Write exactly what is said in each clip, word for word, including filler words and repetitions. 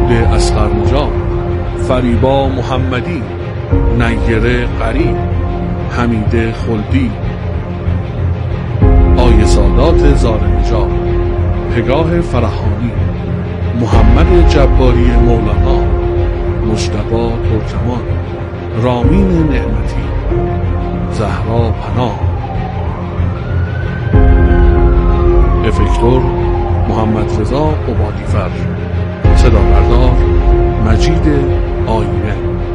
محمود اصغرنژاد، فریبا محمدی، نیره قریب، حمید خلدی، آیه سادات زارنژاد، پگاه فرحانی، محمد جباری مولانا، مجتبی ترکمان، رامین نعمتی، زهرا پناه. افکتور محمد رضا عبادیفر. صدا بردار مجید آینه.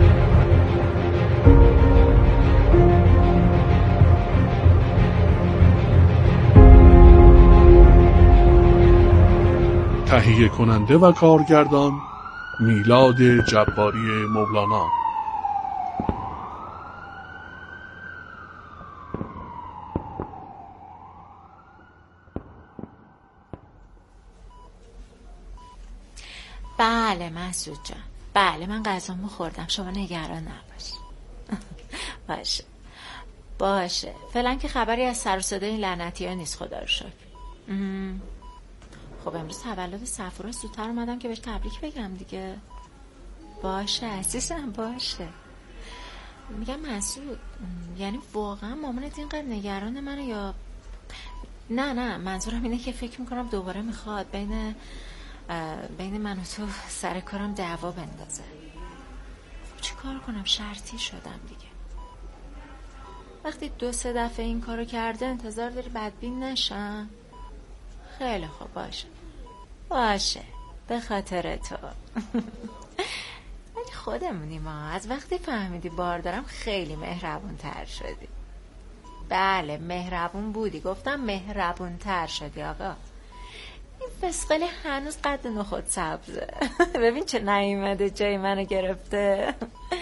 تهیه کننده و کارگردان میلاد جباری مولانا. بله مسعود جان، بله من غذامو خوردم، شما نگران نباش. باشه باشه، فعلا که خبری از سر و صدای این لعنتی ها نیست، خدا رو شکر. خب امروز تولد صفورا، زودتر اومدم که بهش تبریک بگم دیگه. باشه عزیزم باشه. میگم مسعود، یعنی واقعا مامانت اینقدر نگران منه یا نه؟ نه منظورم اینه که فکر میکنم دوباره میخواد بین بین من و تو سر کارم دعوا بندازه. خب چی کار کنم؟ شرطی شدم دیگه. وقتی دو سه دفعه این کارو کرده انتظار داری بدبین نشم؟ خیلی خوب باشه باشه، به خاطر تو. ولی خودمونی ما، از وقتی فهمیدی بار دارم خیلی مهربون تر شدی. بله مهربون بودی، گفتم مهربون تر شدی آقا. این فسقلی هنوز قد نخود سبزه. ببین چه نیومده جای منو گرفته.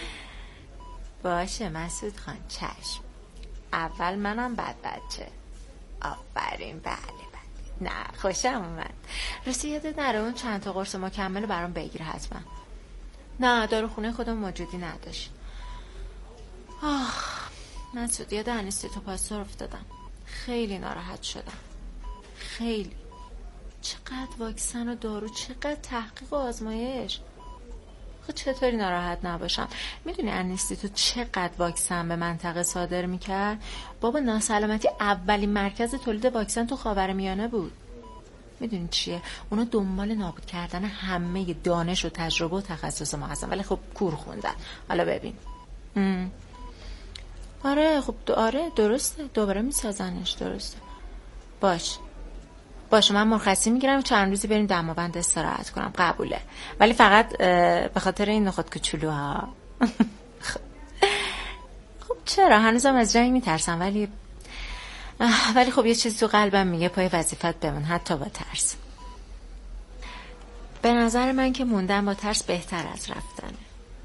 باشه مسعود خان چشم، اول منم بعد بچه. آفرین. بله بله، نه خوشم اومد. راستی یادت نره اون چند تا قرص مکمل برام بگیر حتما. نه داروخونه خودم موجودی نداشت. آه مسعود یاد انستیتوپاستور افتادم، خیلی ناراحت شدم. خیلی. چقدر واکسن و دارو، چقدر تحقیق و آزمایش. خب چطوری ناراحت نباشم؟ میدونی انستیتوت چقدر واکسن به منطقه صادر میکرد؟ بابا ناسلامتی اولین مرکز تولید واکسن تو خاورمیانه بود. میدونی چیه؟ اونا دنبال نابود کردن همه دانش و تجربه و تخصص ما هستن، ولی خب کور خوندن. حالا ببین. ام. آره خب آره درسته، دوباره میسازنش. درسته. باش باشه من مرخصی میگیرم، چند روزی بریم دماوند استراحت کنم. قبوله، ولی فقط به خاطر این نخود کوچولوها. خب چرا؟ هنوزم از جنگ میترسم، ولی ولی خب یه چیزی تو قلبم میگه پای وظیفت بمون حتی با ترس. به نظر من که موندن با ترس بهتر از رفتنه.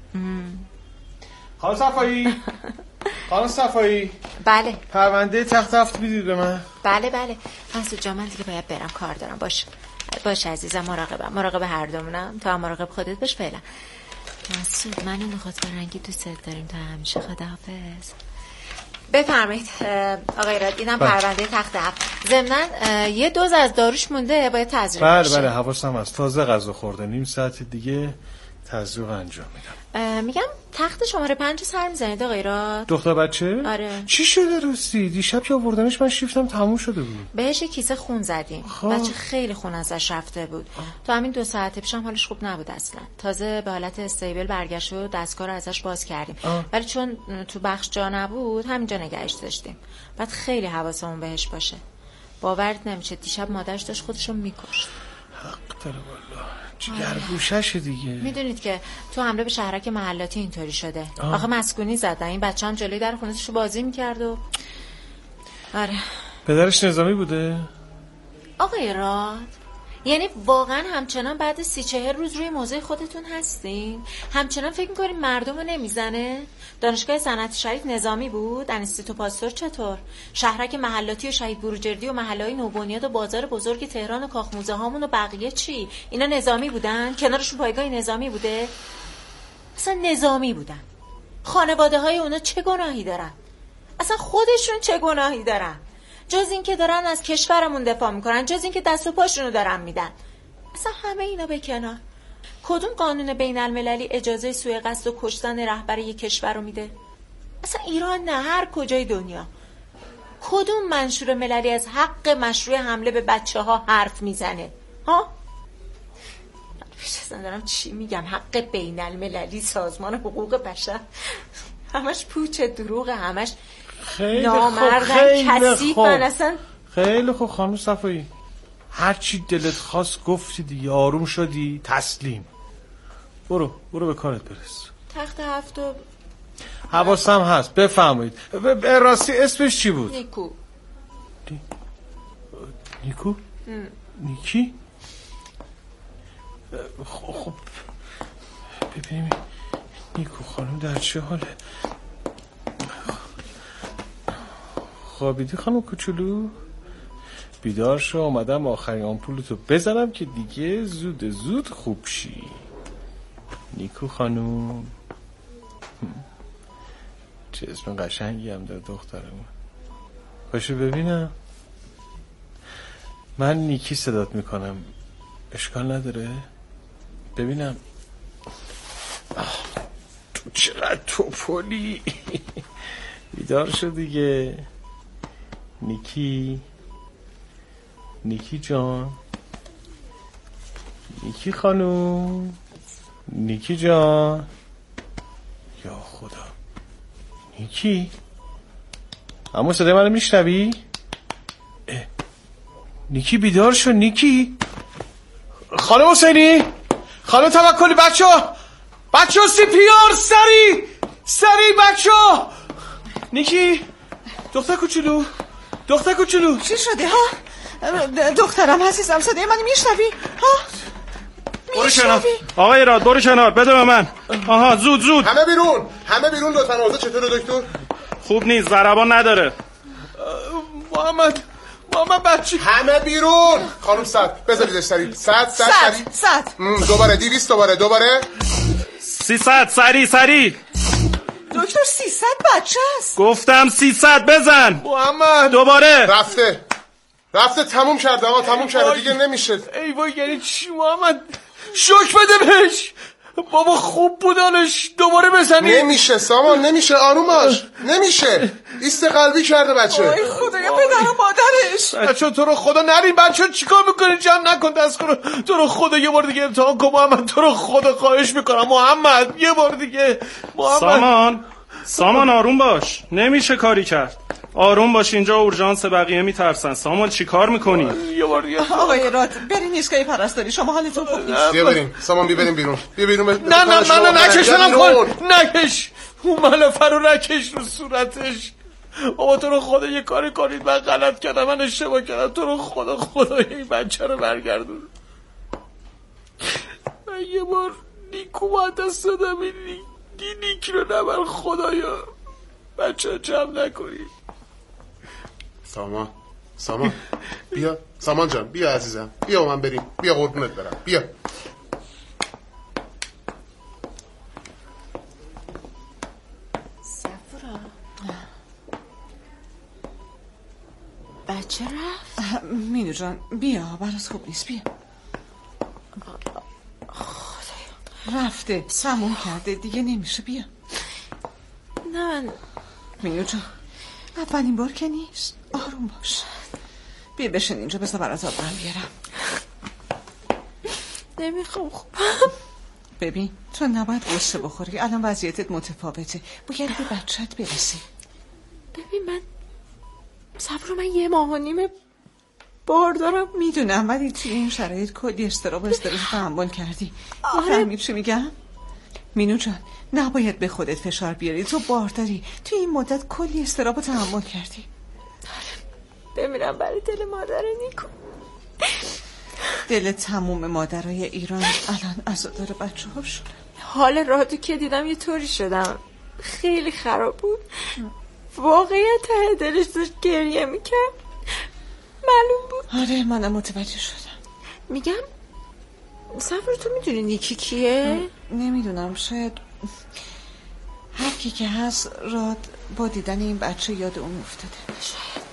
خانم صفایی خانم صفایی بله. پرونده تخت هفت میدید به من؟ بله بله. مسعود جان من دیگه باید برم، کار دارم. باش باش عزیزم، مراقبم. مراقب هر دومونم. تو هم مراقب خودت باش. فعلا مسعود من این نخود فرنگی دوست داریم تا همیشه. خداحافظ. بفرمایید آقای راد، اینم پرونده تخت هفت. ضمناً یه دوز از داروش مونده، باید تزریق بشه. بله بله حواسم هست. تازه غذا خورده، نیم ساعت دیگه تزریق انجام میدم. میگم تخت شماره پنج سر میزنید آقای راد؟ دختر بچه؟ آره. چی شده راستی؟ دیشب که آوردنش من شیفتم تموم شده بود. بهش کیسه خون زدیم. خب. بچه خیلی خون ازش رفته بود. آه. تو همین دو ساعت پیشم حالش خوب نبود اصلا. تازه به حالت استیبل برگشت و دستگاه رو ازش باز کردیم. آه. ولی چون تو بخش جا نبود همینجا نگهش داشتیم. بعد خیلی حواسمون بهش باشه. باورت نمیشه دیشب مادرش داشت خودشو میکشت. حق داره والله. جگر گوشش دیگه. میدونید که تو حمله به شهرک محلاتی اینطوری شده. آه. آخه مسکونی زدن، این بچه هم جلوی در خونه‌شو بازی میکرد و آره. پدرش نظامی بوده؟ آقای راد یعنی واقعا همچنان بعد سی چهل روز روی موضع خودتون هستین؟ همچنان فکر میکنین مردم رو نمیزنه؟ دانشگاه صنعتی شریف نظامی بود؟ انستیتوپاستور چطور؟ شهرک محلاتی و شهید بروجردی و محله‌های نوبنیاد و بازار بزرگ تهران و کاخ موزه هامون و بقیه چی؟ اینا نظامی بودن؟ کنارشون پایگاه نظامی بوده؟ اصلا نظامی بودن. خانواده های اونا چه گناهی دارن؟ اصلا خودشون چه گناهی دارن؟ جز این که دارن از کشورمون دفاع میکنن، جز این که دست و پاشونو دارن میدن. اصلا همه اینا به کنار. کدوم قانون بین المللی اجازه سوء قصد و کشتن رهبر یک کشور رو میده؟ اصلا ایران نه، هر کجای دنیا. کدوم منشور مللی از حق مشروع حمله به بچه ها حرف میزنه؟ ها؟ اصلا دارم چی میگم؟ حق بین المللی، سازمان حقوق بشر، همش پوچ دروغه، همش نامردن، کثیفن. اصلا خیلی خوب خانم صفایی، هر چی دلت خواست گفتی دیگه، آروم شدی، تسلیم. برو برو به کارت برس. تخت هفتم حواسم هست، بفرمایید. به راستی اسمش چی بود؟ نیکو. دی... نیکو؟ ام. نیکی؟ خب ببینیم نیکو خانم در چه حاله. خوابیدی خانم کوچولو؟ بیدار شو، اومدم آخرین آمپولتو بزنم که دیگه زود زود خوب شی. نیکو خانم، چه اسم قشنگی هم داره دخترمون. باشو ببینم. من نیکی صدات میکنم، اشکال نداره؟ ببینم. تو چقدر توپلی. بیدار شو دیگه نیکی. نیکی جان، نیکی خانوم، نیکی جان. یا خدا، نیکی؟ اما صدای منو میشنوی؟ نیکی بیدار شو. نیکی خانم حسینی، خانم توکلی، بچه ها بچه ها سی پی آر، سری سری بچه ها. نیکی دختر کوچولو، دختر کوچولو، چی شده ها؟ دخترم عزیزم، صدای منو میشنوی ها؟ برو کنار آقای راد، برو کنار، بده به من. آها زود زود همه بیرون، همه بیرون لطفا. اوضاع چطوره دکتر؟ خوب نیست، ضربان نداره. محمد محمد بچه همه بیرون. خانم صد بذاریدش سریع. صد صد سریع صد دوباره دویست دوباره دوباره سیصد سریع سریع. دکتر سیصد بچه است. گفتم سیصد بزن. محمد دوباره. رفته رفته تموم کرده آقا، تموم کرده دیگه نمیشه. ای وای یعنی چی محمد؟ شوک بده بهش بابا، خوب بودنش. دوباره بزنی. نمیشه سامان، نمیشه. آروم باش. نمیشه. ایست قلبی کرده بچه. ای خدایا پدر و مادرش. بچه تو رو خدا نریم. بچه چیکار میکنی؟ جمع نکن دست کنو. تو رو خدا یه بار دیگه امتحان کن محمد. تو رو خدا خواهش میکنم محمد، یه بار دیگه محمد. سامان سامان آروم باش، نمیشه کاری کرد. آروم باش، اینجا اورژانس، بقیه میترسن. سامان چی کار میکنی؟ یه بار دیگه آقای راد برین ایستگاه پرستاری، شما حالتون خوب نیست. بیا بریم سامان، بیا بریم بیرون. بیا بیرون. نه نه نه نه نکشنم کن، نکش اون ملافه رو، نکش رو صورتش. بابا تو رو خدا یه کاری کنید، من غلط کردم، من اشتباه کردم. تو رو خدا خدا این بچه رو برگردون. من یه بار نیکو باید دست دادم، این نیکی رو نبر خدایا. بچه جمع نکنی. سامان سامان بیا سامان جان، بیا عزیزم، بیا من بریم، بیا قربونت برم، بیا. سفرا بچه رفت؟ مینو جان بیا، برات خوب نیست، بیا. خدایا رفته، تموم کرده دیگه، نمیشه. بیا. نه من مینو جان اولین بار که نیست، آروم باش. بیا بشین اینجا، بذار برات آب بیارم. نمیخوام. خوب ببین تو نباید قصه بخوری، الان وضعیتت متفاوته، باید به بچت برسی. ببین من صبر من یه ماه و نیم بار دارم. میدونم، ولی توی این شرایط کلی استراب و استرس تحمل کردی. آره. فهمید چی میگم؟ مینو جان نباید به خودت فشار بیاری، تو بارداری، توی این مدت کلی استراب تحمل کردی. بمیرم برای دل مادر نیکو. دل تموم مادرای ایران الان عزادار بچه ها شده. حال رادو که دیدم یه طوری شدم، خیلی خراب بود. واقعیت ته دلش داشت گریه میکرد، معلوم بود. آره منم متوجه شدم. میگم سفر تو میدونی نیکی کیه؟ نمیدونم، شاید هر کی که هست راد با دیدن این بچه یاد اون افتاده. شاید.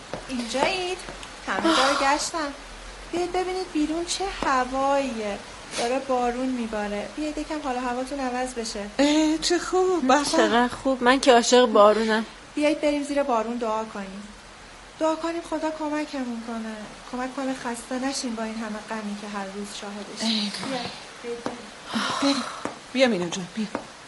اینجایید؟ همه جا رو گشتم. بیاید ببینید بیرون چه هواییه. داره بارون میباره. بیایید یکم حالا هواتون عوض بشه. اه چه خوب. بابا چقدر خوب. من که عاشق بارونم. بیایید بریم زیر بارون دعا کنیم. دعا کنیم خدا کمکمون کنه. کمک کنه خسته نشیم با این همه غمی که هر روز شاهدش. بیا بیا مینو جان بیا.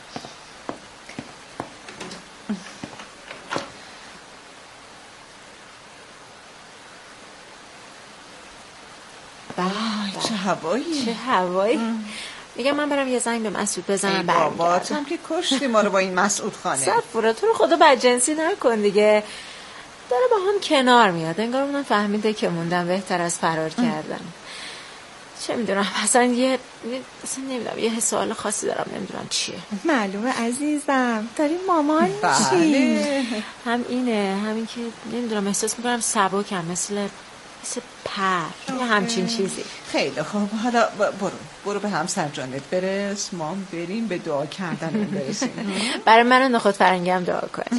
بله چه هوایی. چه هوایی. میگم من برم یه زنگ به مسعود بزنم. بابا تو هم که کشتی ما رو با این مسعود خانه. صفورا تو رو خدا بدجنسی نکن دیگه. داره با هم کنار میاد. انگار اونم فهمیده که موندن بهتر از فرار کردن. چه میدونم اصلا یه اصلا نمیدونم یه سوال خاصی دارم نمیدونم چیه. معلومه عزیزم داری مامان بله. میشی. هم اینه همین که نمیدونم احساس میکنم سبکم مثل مثل پر یه همچین چیزی. خیلی خوب حالا برو برو به همسر جانت برس ما هم بریم به دعا کردن اون برسیم. برای من نخود فرنگی هم دعا کن.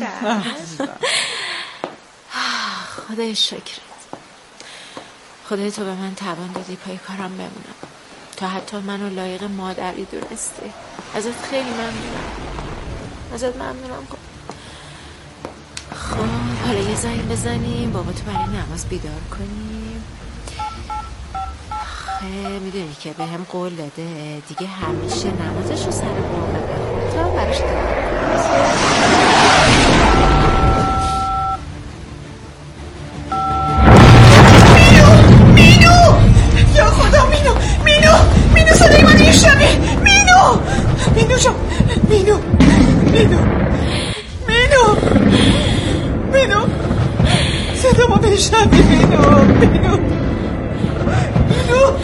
خدای شکرت. خدای تو به من توان دادی پای کارم بمونم. تا حتی منو لایق مادری دونستی. ازت خیلی ممنونم. ازت ممنونم. خب حالا یه زنگ بزنیم بابا تو برای نماز بیدار کنیم. خیلی میدونی که به هم قول داده دیگه همیشه نمازش رو سر موقع بخونه. تو هم براش دعا یا خدا مینو مینو مینو صدای من میشنوی مینو مینو جان مینو مینو مینو مینو صدا ما میشنوی مینو مینو مینو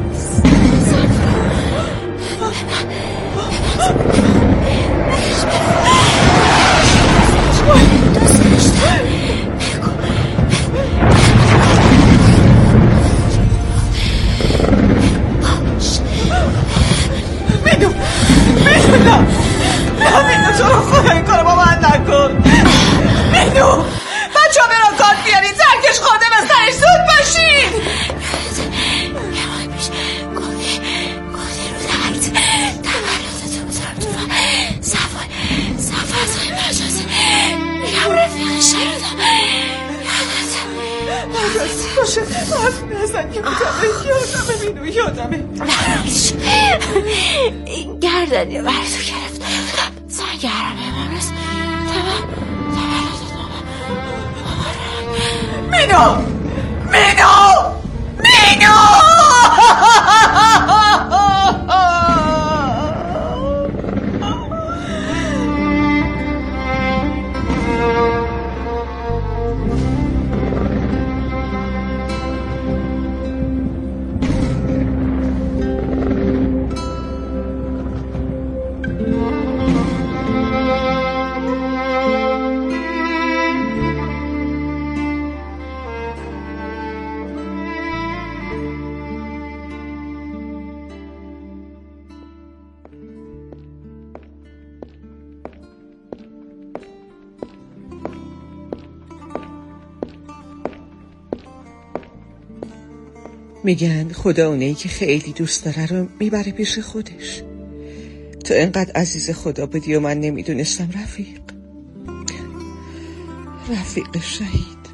این گردنی رو برای تو گرفته بودم سنگ حرمه امروز مینو مینو مینو میگن خدا اونایی که خیلی دوست داره رو میبره پیش خودش. تو انقدر عزیز خدا بودی و من نمیدونستم. رفیق رفیق شهید.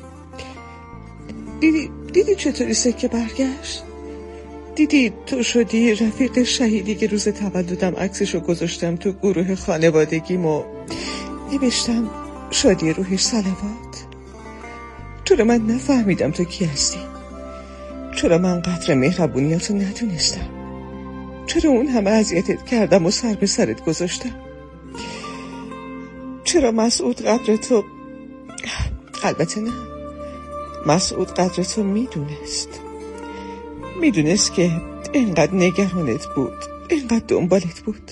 دیدی دیدی چطوری سکه برگشت؟ دیدی تو شدی رفیق شهیدی که روز تولدم عکسشو گذاشتم تو گروه خانوادگیم و نوشتم شادی روحش صلوات. چرا من نفهمیدم تو کی هستی؟ چرا من قدر مهربونیاتو ندونستم؟ چرا اون همه اذیتت کردم و سر به سرت گذاشتم؟ چرا مسعود قدر تو، البته نه، مسعود قدر تو میدونست میدونست که اینقدر نگرانت بود، اینقدر دنبالت بود.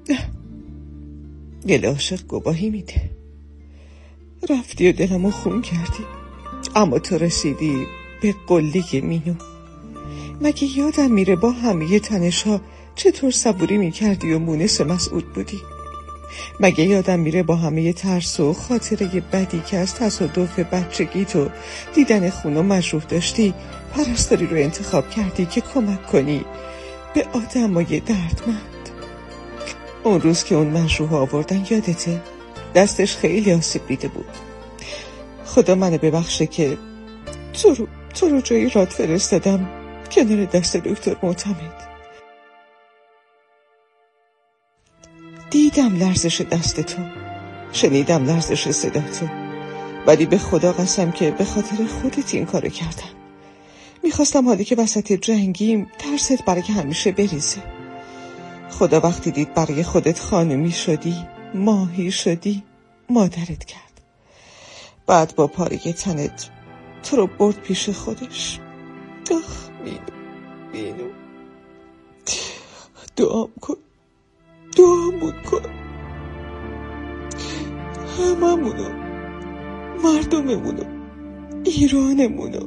دل عاشق گواهی میده. رفتی و دلمو خون کردی، اما تو رسیدی به قله مینو. مگه یادم میره با همه تنش‌ها چطور صبوری میکردی و مونس مسعود بودی؟ مگه یادم میره با همه ترس و خاطره بدی که از تصادف بچگی تو دیدن خون و مجروح داشتی پرستاری رو انتخاب کردی که کمک کنی به آدمای دردمند. اون روز که اون مشروح آوردن یادته؟ دستش خیلی آسیب دیده بود. خدا منو ببخشه که تو رو تو رو جایی راد فرستادم کنار دست دکتر معتمد. دیدم لرزش دست تو، شنیدم لرزش صدا تو، ولی به خدا قسم که به خاطر خودت این کارو کردم. میخواستم حالی که وسط جنگیم ترست برای همیشه بریزه. خدا وقتی دید برای خودت خانمی شدی، ماهی شدی، مادرت کرد. بعد با پاره تنت تو رو برد پیش خودش. آخ مینو مینو دعام کن، دعامون کن، هممونو، مردممونو، ایرانمونو.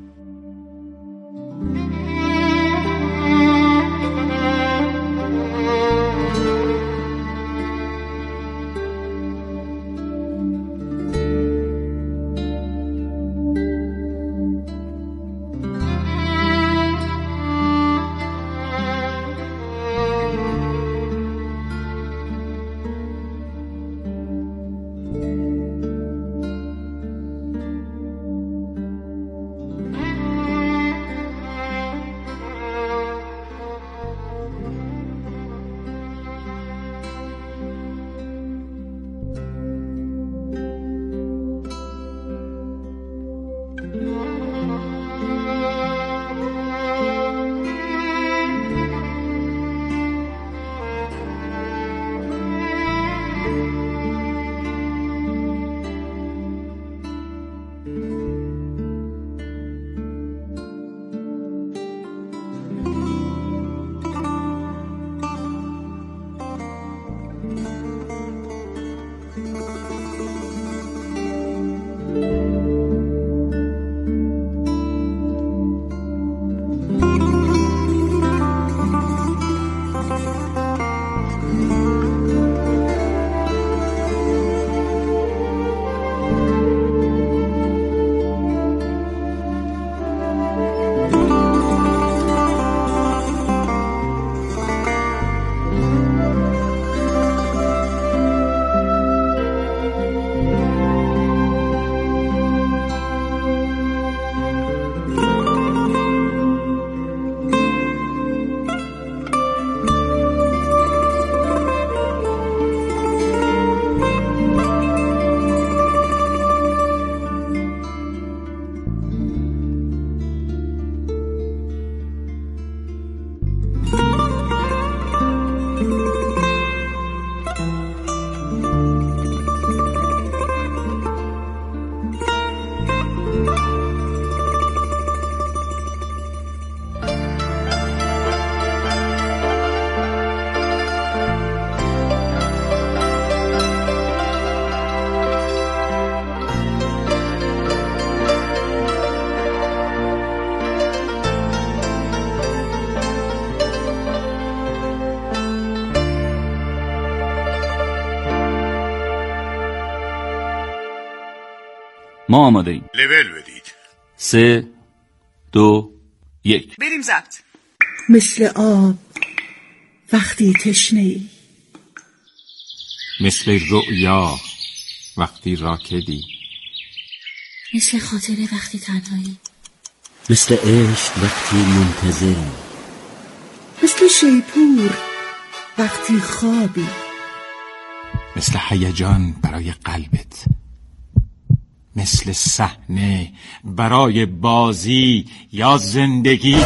ما آماده ایم. لول بدید. سه دو یک بریم ضبط. مثل آب وقتی تشنه‌ای، مثل رؤیا وقتی راکدی، مثل خاطره وقتی تنهایی، مثل عشق وقتی منتظری، مثل شیپور وقتی خوابی، مثل هیجان برای قلبت، مثل صحنه برای بازی یا زندگی.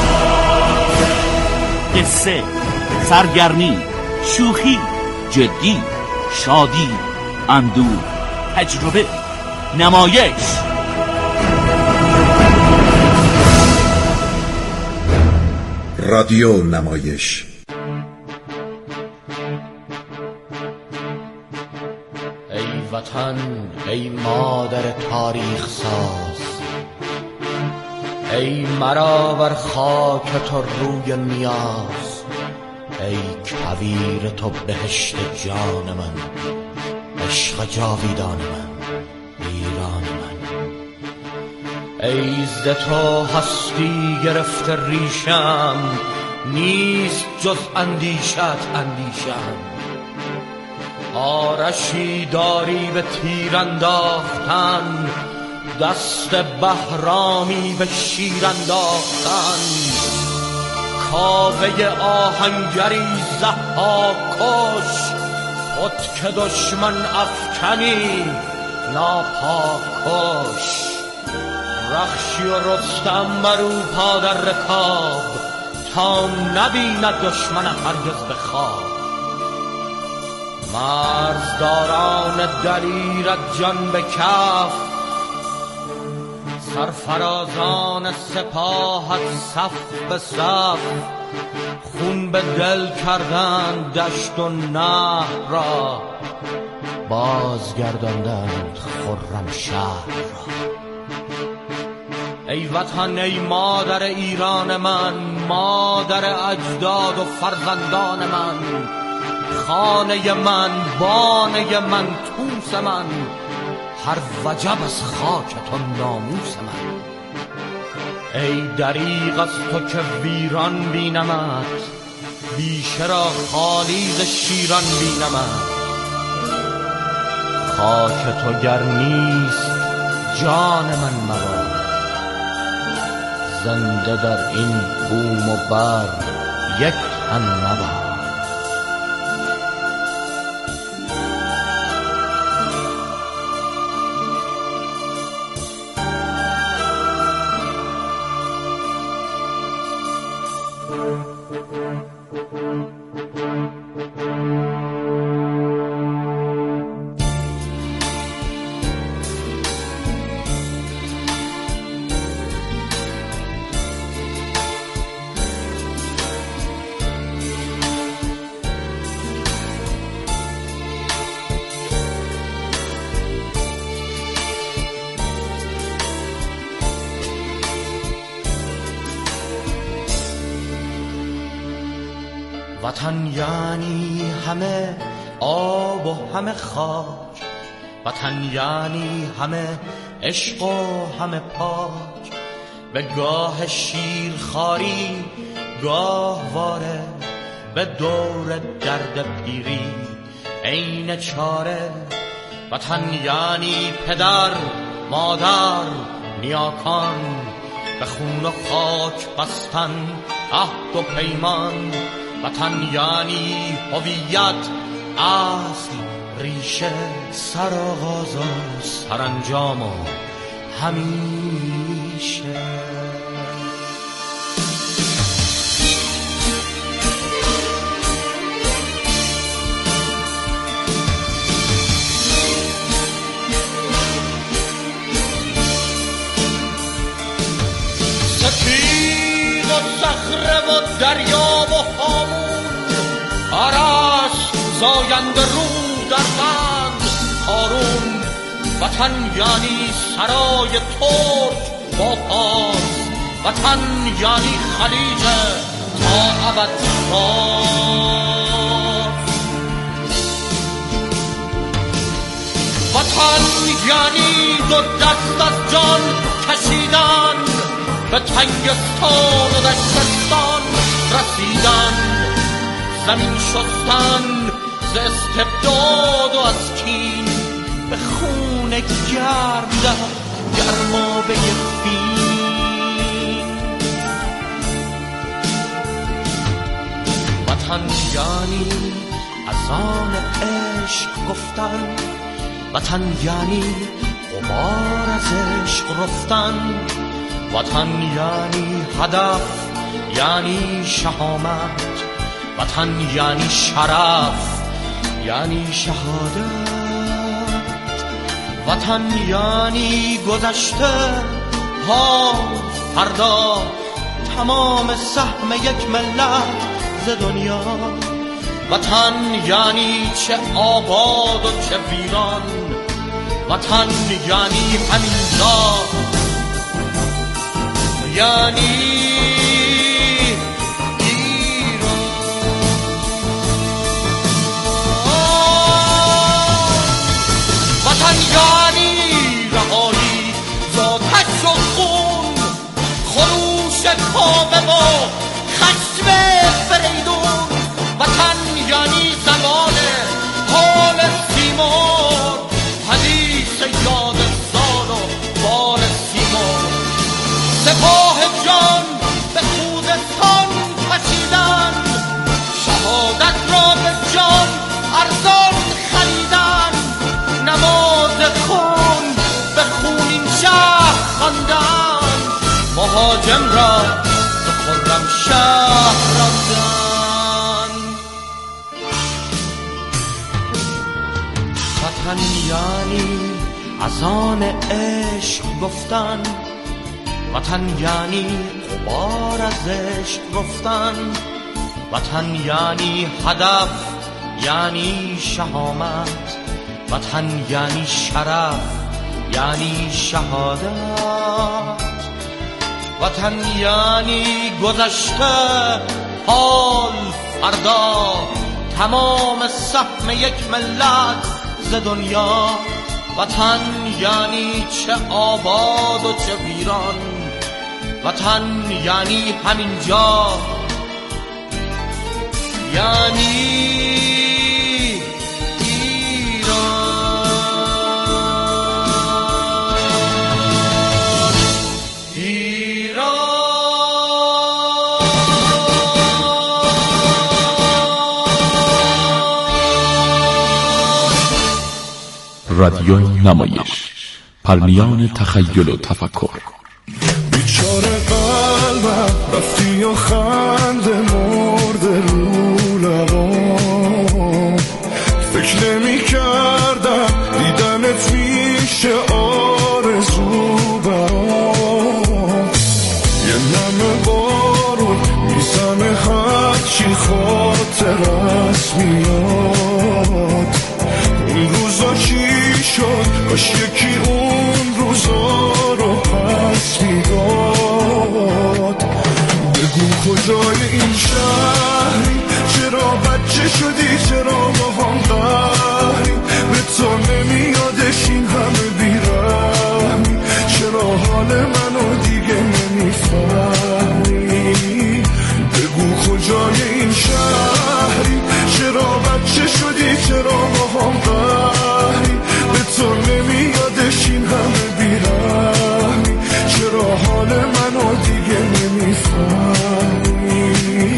قصه، سرگرمی، شوخی، جدی، شادی، اندوه، تجربه، نمایش. رادیو نمایش. ای وطن، ای مادر تاریخ ساز، ای مرا بر خاک تو روی نیاز، ای کویر تو بهشت جان من، عشق جاویدان من، ایران من. ای ز تو هستی گرفته ریشم، نیست جز اندیشت اندیشم. آرشی داری به تیر انداختن، دست بهرامی به شیر انداختن. کاوه آهنگری ضحاک کش، خود که دشمن افکنی ناپاک کش. رخشی و رستم برو پا در رکاب، تا نبیند دشمنت هرگز به خواب. مرزداران دلیرت جان به کف، سرفرازان سپاهت صف به صف. خون به دل کردند دشت و نهر را، بازگرداندند خرم شهر را. ای وطن ای مادر ایران من، مادر اجداد و فرزندان من. خانه من، بانه من، توس من، هر وجب از خاکت و ناموس من. ای دریغ از تو که ویران بینمت، بیشه را خالی ز شیران بینمت. خاک تو گر نیست جان من مباد، زنده در این بوم و بر یک تن نباد. وطن یعنی همه آب و همه خاک، وطن یعنی همه عشق و همه پاک. به گاه شیر خاری گاه واره، به دور درد پیری عین چاره. وطن یعنی پدر مادر نیاکان، به خون و خاک بستن عهد و پیمان. وطن یعنی هویت، اصل، ریشه، سرآغاز و سرانجام و همیشه. سپید و صخره و دریا و هامون، آرش زاینده رو در بند هارون. وطن یعنی سرای ترک با پاس، وطن یعنی خلیج تا ابد باز. وطن یعنی دو دست از جان کشیدن، به تنگستان و دشتستان رسیدن. زمین شستن ز استبداد و از کین، به خون گرم در گرمابه فین. وطن یعنی اذان عشق گفتن، وطن یعنی غبار از عشق رفتن. وطن یعنی هدف، یعنی شهامت، وطن یعنی شرف، یعنی شهادت. وطن یعنی گذشته ها فردا، تمام سهم یک ملت ز دنیا. وطن یعنی چه آباد و چه ویران، وطن یعنی همینجا، یعنی وطن یعنی رهایی ذاتش و خون، خروش کامه و خشم مهاجم را به خرم شهر راندن. وطن یعنی از آن عشق گفتن، وطن یعنی غبار از عشق گفتن، وطن یعنی هدف یعنی شهامت، وطن یعنی شرف یعنی شهادت، وطن یعنی گذشته حال فردا، تمام سهم یک ملت ز دنیا. وطن یعنی چه آباد و چه ویران، وطن یعنی همینجا، یعنی رادیو نمایش، پرمیان تخیل و تفکر. بیچاره قلبم رفتی و خنده مرده رو لبام، فکر نمی کردم دیدنت میشه آرزو برام. یه نمه بارون میزنه هرچی خاطرت میاد، اون روزا چی شد؟ کاش یکی اون روزا رو پس میداد. بگو کجای این شهری، چرا بچه شدی، چرا با هم قهری، به تو نمیادش این همه بیرحمی، چرا حال منو دیگه نمیفهمی. بگو کجای این شهری، چرا بچه شدی، چرا با هم قهری، به تو نمیادش این همه بیرحمی، چرا حال منو دیگه نمیفهمی.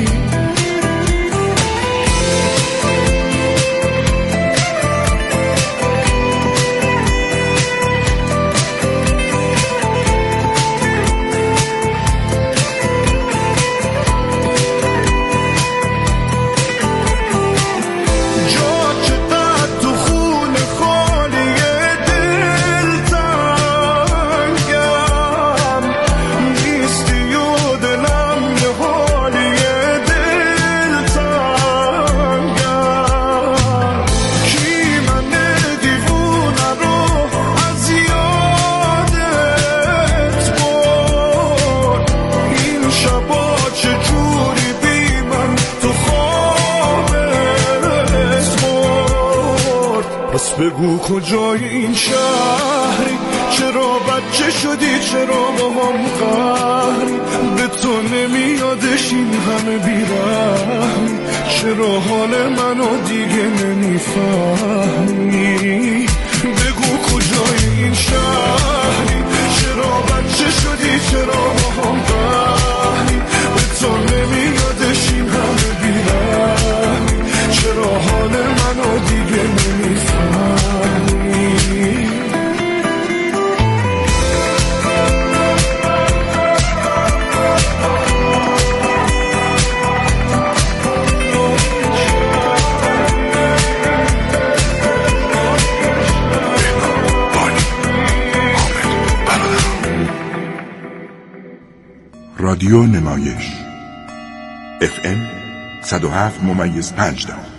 بگو کجای این شهری، چرا بچه شدی، چرا با هم قهری، به تو نمیادش این همه بیرحمی، چرا حال منو دیگه نمیفهمی. بگو کجای این شهری، چرا بچه شدی، چرا با هم قهری، به تو نمیادش این همه بیرحمی، چرا حال منو دیگه نمیفهمی. رادیو نمایش اف ام صد و هفت ممیز پنج دهم